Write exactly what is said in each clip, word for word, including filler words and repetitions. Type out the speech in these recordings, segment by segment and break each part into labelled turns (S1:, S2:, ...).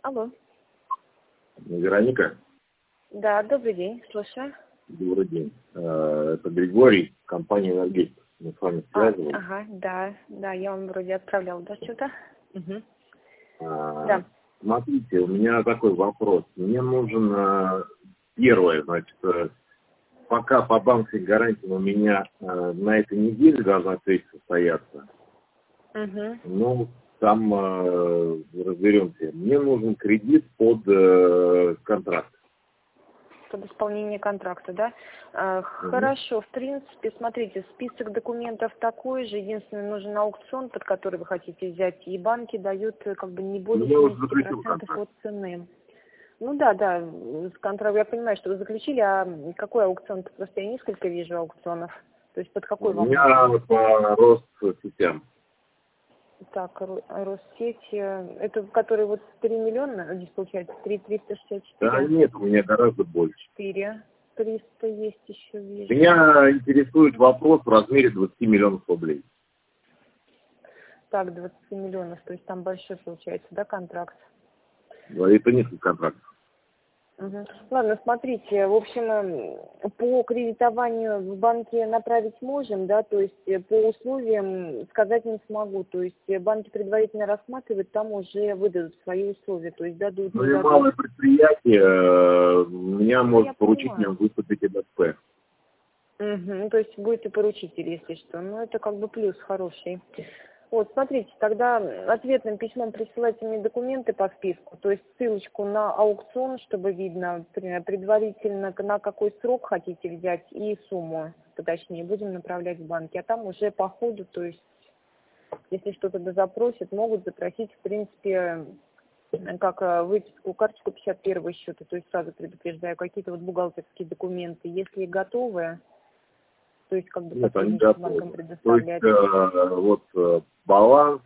S1: Алло.
S2: Вероника?
S1: Да, добрый день, слушаю.
S2: Добрый день. Это Григорий, компания «Энергетик». Мы с вами связывались.
S1: А, ага, да, да, я вам вроде отправлял, да, что-то? Угу.
S2: А,
S1: Да.
S2: Смотрите, у меня такой вопрос. Мне нужен, а, первое, значит, а, пока по банковской гарантии у меня а, на этой неделе должна встреча состояться.
S1: Угу.
S2: Ну, там а, разберемся. Мне нужен кредит под а, контракт.
S1: Под исполнение контракта, да? А,
S2: Угу.
S1: Хорошо, в принципе, смотрите, список документов такой же, единственное, нужен аукцион, под который вы хотите взять, и банки дают как бы не более
S2: Я уже
S1: семьдесят
S2: заключил
S1: процентов
S2: контракт.
S1: от цены. Ну да, да, с контракта, я понимаю, что вы заключили, а какой аукцион? Просто я несколько вижу аукционов. То есть под какой
S2: У
S1: вам
S2: меня
S1: нужен?
S2: по Россетям.
S1: Так, Ро- Россеть, э, это который вот три миллиона, здесь получается три триста шестьдесят
S2: Да
S1: четыре,
S2: нет, у меня гораздо больше.
S1: четыре триста есть еще, вижу.
S2: Меня интересует вопрос в размере двадцати миллионов рублей.
S1: Так, двадцать миллионов, то есть там большой получается, да, контракт?
S2: Это несколько контрактов.
S1: Угу. Ладно, смотрите, в общем, по кредитованию в банке направить можем, да, то есть по условиям сказать не смогу, то есть банки предварительно рассматривают, там уже выдадут свои условия, то есть дадут,
S2: Ну
S1: не
S2: и
S1: дадут.
S2: малое предприятие, э, меня
S1: Ну,
S2: может
S1: я
S2: поручить
S1: понимаю.
S2: мне выступить ЭДП.
S1: Угу, то есть будет и поручитель, если что. Ну, это как бы плюс хороший. Вот, смотрите, тогда ответным письмом присылайте мне документы по списку, то есть ссылочку на аукцион, чтобы видно предварительно, на какой срок хотите взять и сумму, поточнее, будем направлять в банки. А там уже по ходу, то есть, если что-то дозапросят, могут запросить, в принципе, как э, выписку, карточку пятьдесят первого счета, то есть сразу предупреждаю, какие-то вот бухгалтерские документы, если готовы, то есть как бы
S2: Нет, они
S1: сотрудничать с банком
S2: готовы. То есть
S1: предоставлять.
S2: э, вот э, баланс,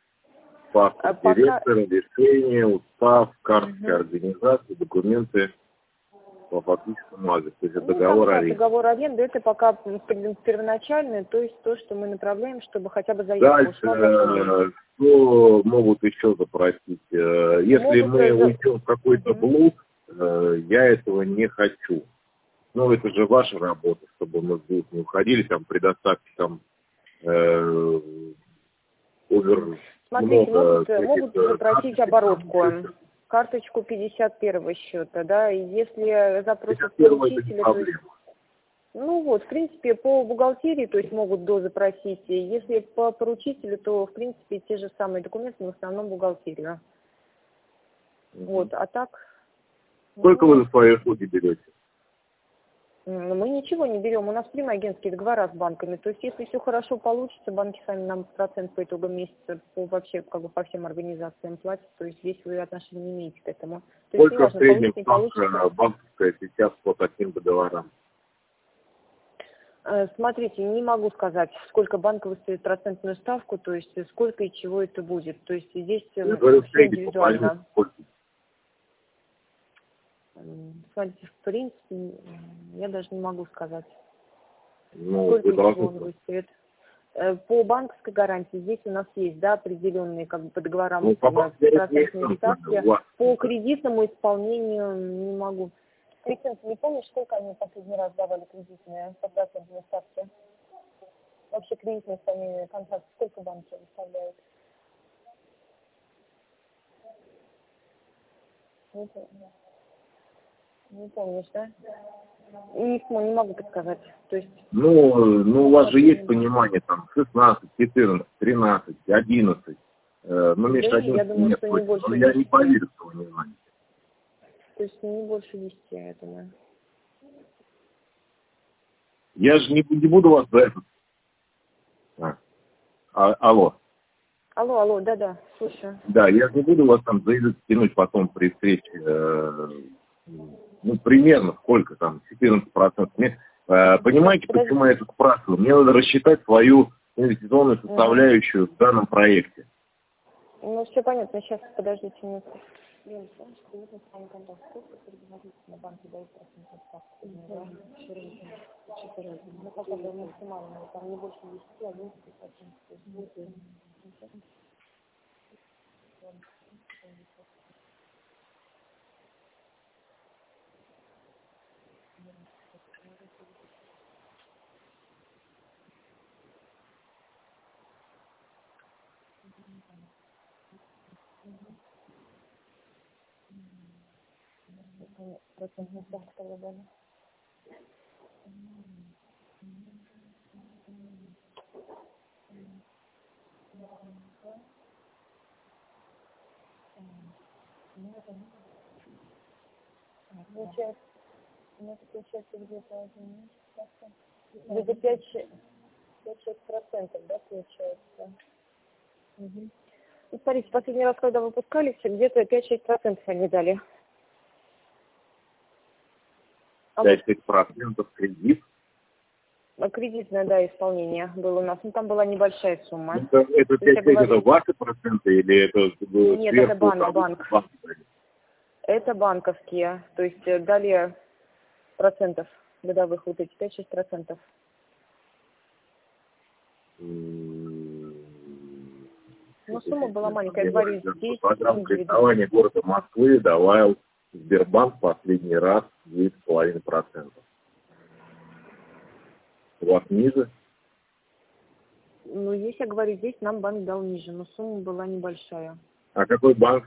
S1: А
S2: паспорт
S1: пока...
S2: директора, решение, устав, карточка
S1: Угу.
S2: организации, документы по фактическому адресу. То есть это
S1: Ну, там,
S2: договор
S1: да,
S2: аренды.
S1: договор аренды, это пока первоначальный, то есть то, что мы направляем, чтобы хотя бы заявка
S2: Дальше,
S1: ушла за клиент.
S2: э, что могут еще запросить? Э, Если
S1: Могут...
S2: мы
S1: э, за-
S2: уйдем в какой-то
S1: Мгм.
S2: блуд, э, я этого не хочу. Ну, это же ваша работа, чтобы мы в блуд не уходили, там, предоставьте там э, овер
S1: Смотрите,
S2: много
S1: могут, э, могут
S2: каких-то
S1: запросить
S2: карточек, там,
S1: оборотку,
S2: что-то.
S1: карточку пятьдесят первого счета, да, и если запросят
S2: пятьдесят первое это не
S1: поручителя, то есть,
S2: проблема.
S1: ну вот, в принципе, по бухгалтерии, то есть могут дозапросить, и если по поручителю, то, в принципе, те же самые документы, но в основном бухгалтерию. Вот, а так...
S2: Сколько
S1: ну,
S2: вы за свои услуги берете?
S1: М, Мы ничего не берем, у нас прямые агентские договора с банками. То есть, если все хорошо получится, банки сами нам процент по итогам месяца по, вообще как бы по всем организациям платят. То есть, здесь вы отношения не имеете к этому. То есть,
S2: Сколько в
S1: неважно,
S2: среднем
S1: получится, не получится.
S2: ставка банковская сейчас по таким договорам?
S1: Э, Смотрите, не могу сказать, сколько банк выставит процентную ставку, то есть, э, сколько и чего это будет. То есть, здесь
S2: Я говорю, в
S1: все
S2: среднем по больнице
S1: индивидуально.
S2: сколько?
S1: М, Смотрите, в принципе, м, я даже не могу сказать,
S2: Ну,
S1: сколько
S2: вы
S1: и чего
S2: должны
S1: он
S2: знать.
S1: выставит. Э, По банковской гарантии здесь у нас есть, да, определенные как бы по договорам
S2: Ну, по
S1: э,
S2: банковской есть
S1: процентные
S2: там, у
S1: ставки.
S2: вас.
S1: По кредитному исполнению не могу. Кристина, ты не помнишь, сколько они последний раз давали кредитные по процентной ставке? Вообще кредитное исполнение контракта сколько банки выставляют? Не, помню. Не помнишь, да? Не, см- не могу подсказать. То есть,
S2: Ну, ну, у вас же есть
S1: последний банк.
S2: понимание, там, шестнадцать, четырнадцать, тринадцать, одиннадцать. Э, ну, меньше
S1: Да не, я
S2: одиннадцати
S1: думаю,
S2: нет
S1: что не
S2: точно.
S1: больше
S2: Но я не
S1: десяти.
S2: поверю, что вы не знаете.
S1: То есть не больше десяти, я думаю.
S2: Я же не, не буду вас за это... А, а, алло.
S1: Алло, алло, да-да, слушаю.
S2: Да, я же не буду вас там за язык тянуть потом при встрече. Э, ну, примерно сколько там, четырнадцать процентов. Мне, э, понимаете,
S1: Подожди.
S2: почему я это спрашиваю? Мне надо рассчитать свою инвестиционную
S1: Угу.
S2: составляющую в данном проекте.
S1: Ну, все понятно, сейчас подождите минутку. Лен, знаешь, кредитный план контракт, сколько предварительно банки дают процентную ставку? Ну, хотя бы максимально, там не больше десяти, одиннадцати процентов. Процентная ставка тогда дали. Получается, ну, это получается где-то один месяц. Где-то пять-шесть процентов, да, получается? Угу. Ну, смотрите, последний раз, когда выпускались, где-то пять-шесть процентов они дали.
S2: пять-шесть процентов кредит?
S1: Кредитное, да, исполнение было у нас. Ну, там была небольшая сумма.
S2: Это, это пять-шесть говорю... это ваши проценты или это...
S1: Нет, это банк, банк. банк. Это банковские. То есть дали процентов годовых вот эти, пять-шесть процентов.
S2: Mm-hmm.
S1: Ну, сумма была маленькая, я говорю, здесь
S2: программа кредитования города Москвы давал Сбербанк последний раз девять с половиной процентов. У вас ниже?
S1: Ну, если я говорю, здесь нам банк дал ниже, но сумма была небольшая.
S2: А какой банк?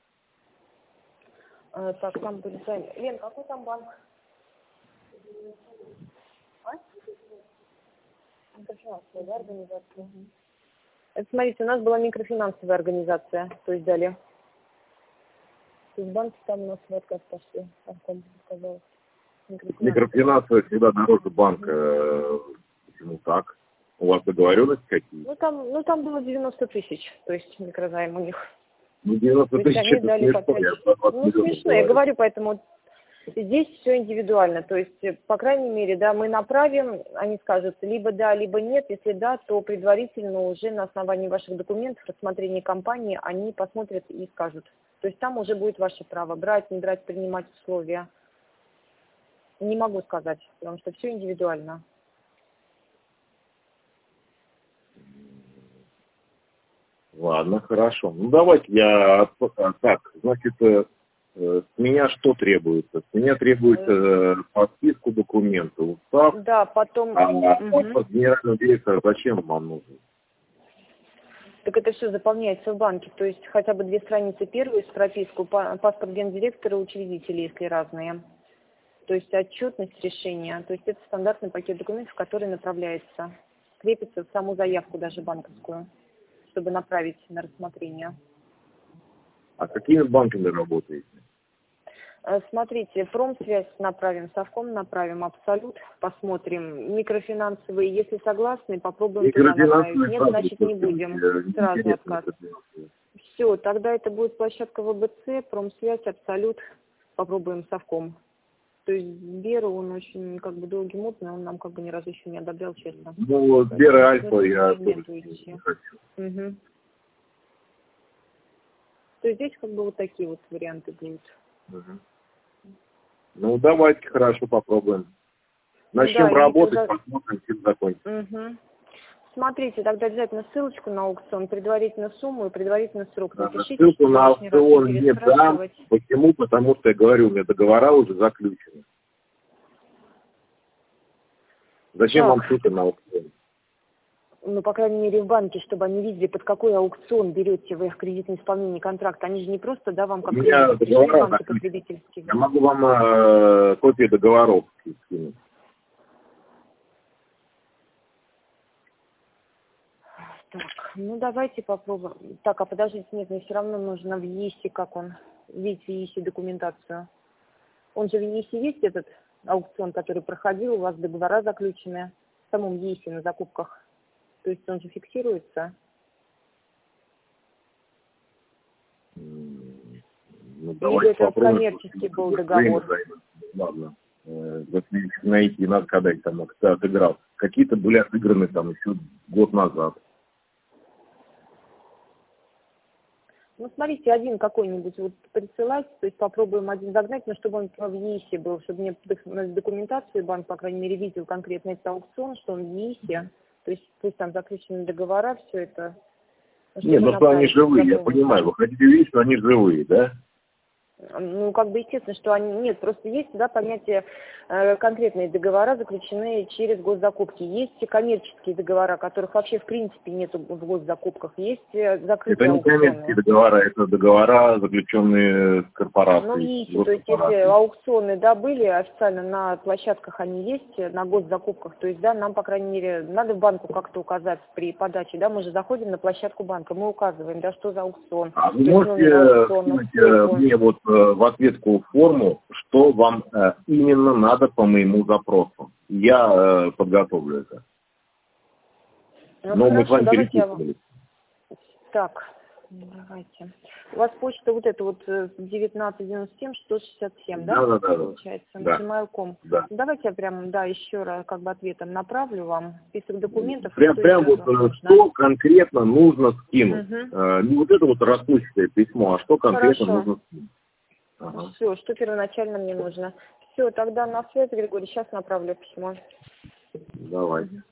S1: А, так, там были сами. Лен, какой там банк? А? Микрофинансовая, да, организация? Угу. Это, смотрите, у нас была микрофинансовая организация, то есть дали. То есть банки там у нас в отказ пошли, Арком сказал.
S2: Микрофинансовая всегда дороже банка. Почему так? У вас договоренности какие?
S1: Ну там, ну там было девяносто тысяч, то есть микрозайм у них.
S2: Ну девяносто тысяч это смешно, я
S1: Ну смешно, я говорю, поэтому здесь все индивидуально, то есть, по крайней мере, да, мы направим, они скажут либо да, либо нет, если да, то предварительно уже на основании ваших документов, рассмотрения компании, они посмотрят и скажут. То есть там уже будет ваше право брать, не брать, принимать условия. Не могу сказать, потому что все индивидуально.
S2: Ладно, хорошо. Ну давайте я так, значит, с меня что требуется? С меня требуется подписку документа, устав.
S1: Да, потом.
S2: А угу. Генерального директора зачем вам нужен?
S1: Так это все заполняется в банке, то есть хотя бы две страницы первую с прописку, паспорт гендиректора, учредителей, если разные. То есть отчетность решения, то есть это стандартный пакет документов, который направляется, крепится в саму заявку даже банковскую, чтобы направить на рассмотрение.
S2: А какими банками работаете?
S1: Смотрите, Промсвязь направим, Совком направим, Абсолют посмотрим, микрофинансовые, если согласны, попробуем туда направить. Нет, значит не будем, сразу отказ. Все, тогда это будет площадка ВБЦ, Промсвязь, Абсолют, попробуем Совком. То есть Сбер, он очень как бы долгий, мутный, он нам как бы ни разу еще не одобрял, честно.
S2: Ну, Сбер и Альфа я тоже не хочу.
S1: Угу. То есть здесь как бы вот такие вот варианты будут.
S2: Угу. Ну, давайте, хорошо, попробуем. Начнем да, работать, за... посмотрим, чем закончится.
S1: Угу. Смотрите, тогда обязательно ссылочку на аукцион, предварительно сумму и предварительно срок.
S2: Да, ссылку на аукцион не дам. Почему? Потому что, я говорю, у меня договора уже заключены. Зачем так. Вам ссылка на аукцион?
S1: Ну, по крайней мере, в банке, чтобы они видели, под какой аукцион берете вы их кредитное исполнение контракта. Они же не просто, да, вам как банки потребительские.
S2: Я могу вам э, копии договоров скинуть.
S1: Так, ну давайте попробуем. Так, а подождите, нет, мне все равно нужно в ЕИСе, как он, видеть в ЕИСе документацию. Он же в ЕИСе есть этот аукцион, который проходил, у вас договора заключены в самом ЕИСе на закупках. То есть он же фиксируется.
S2: Ну,
S1: либо это коммерческий был договор.
S2: Ладно. Если найти, надо, когда их там отыграл. Какие-то были отыграны там еще год назад.
S1: Ну, смотрите, один какой-нибудь вот присылать, то есть попробуем один загнать, но чтобы он в ЕИСе был, чтобы мне документацию банк, по крайней мере, видел конкретно этот аукцион, что он в ЕИСе, то есть пусть там заключены договора, все это.
S2: Нет, ну что они живые, я понимаю, вы хотите видеть, что они живые, да?
S1: Ну, как бы естественно, что они... Нет, просто есть, да, понятие э, конкретные договора, заключенные через госзакупки. Есть коммерческие договора, которых вообще в принципе нету в госзакупках. Есть э, закрытые
S2: Это не коммерческие договора, это договора, заключенные с корпорацией.
S1: Ну, видите, то есть если аукционы, да, были официально на площадках, они есть, на госзакупках, то есть, да, нам, по крайней мере, надо банку как-то указать при подаче, да, мы же заходим на площадку банка, мы указываем, да, что за аукцион.
S2: А вы можете скинуть мне вот в ответку форму, что вам именно надо по моему запросу? Я подготовлю это.
S1: Ну,
S2: Но
S1: хорошо,
S2: мы с вами
S1: давайте я...
S2: переписывались.
S1: Так, давайте. У вас почта вот эта вот девятнадцать девяносто семь сто шестьдесят семь, да?
S2: Да, да, да.
S1: Получается,
S2: да.
S1: нажимаю ком.
S2: Да.
S1: Давайте я прям, да, еще раз как бы ответом направлю вам список документов.
S2: Прям, прям вот что конкретно нужно скинуть.
S1: Угу.
S2: А, не вот это вот расплывчатое письмо, а что конкретно
S1: Хорошо.
S2: нужно скинуть. Ага.
S1: Все, что первоначально мне нужно. Все, тогда на связь, Григорий, сейчас направлю письмо.
S2: Давай.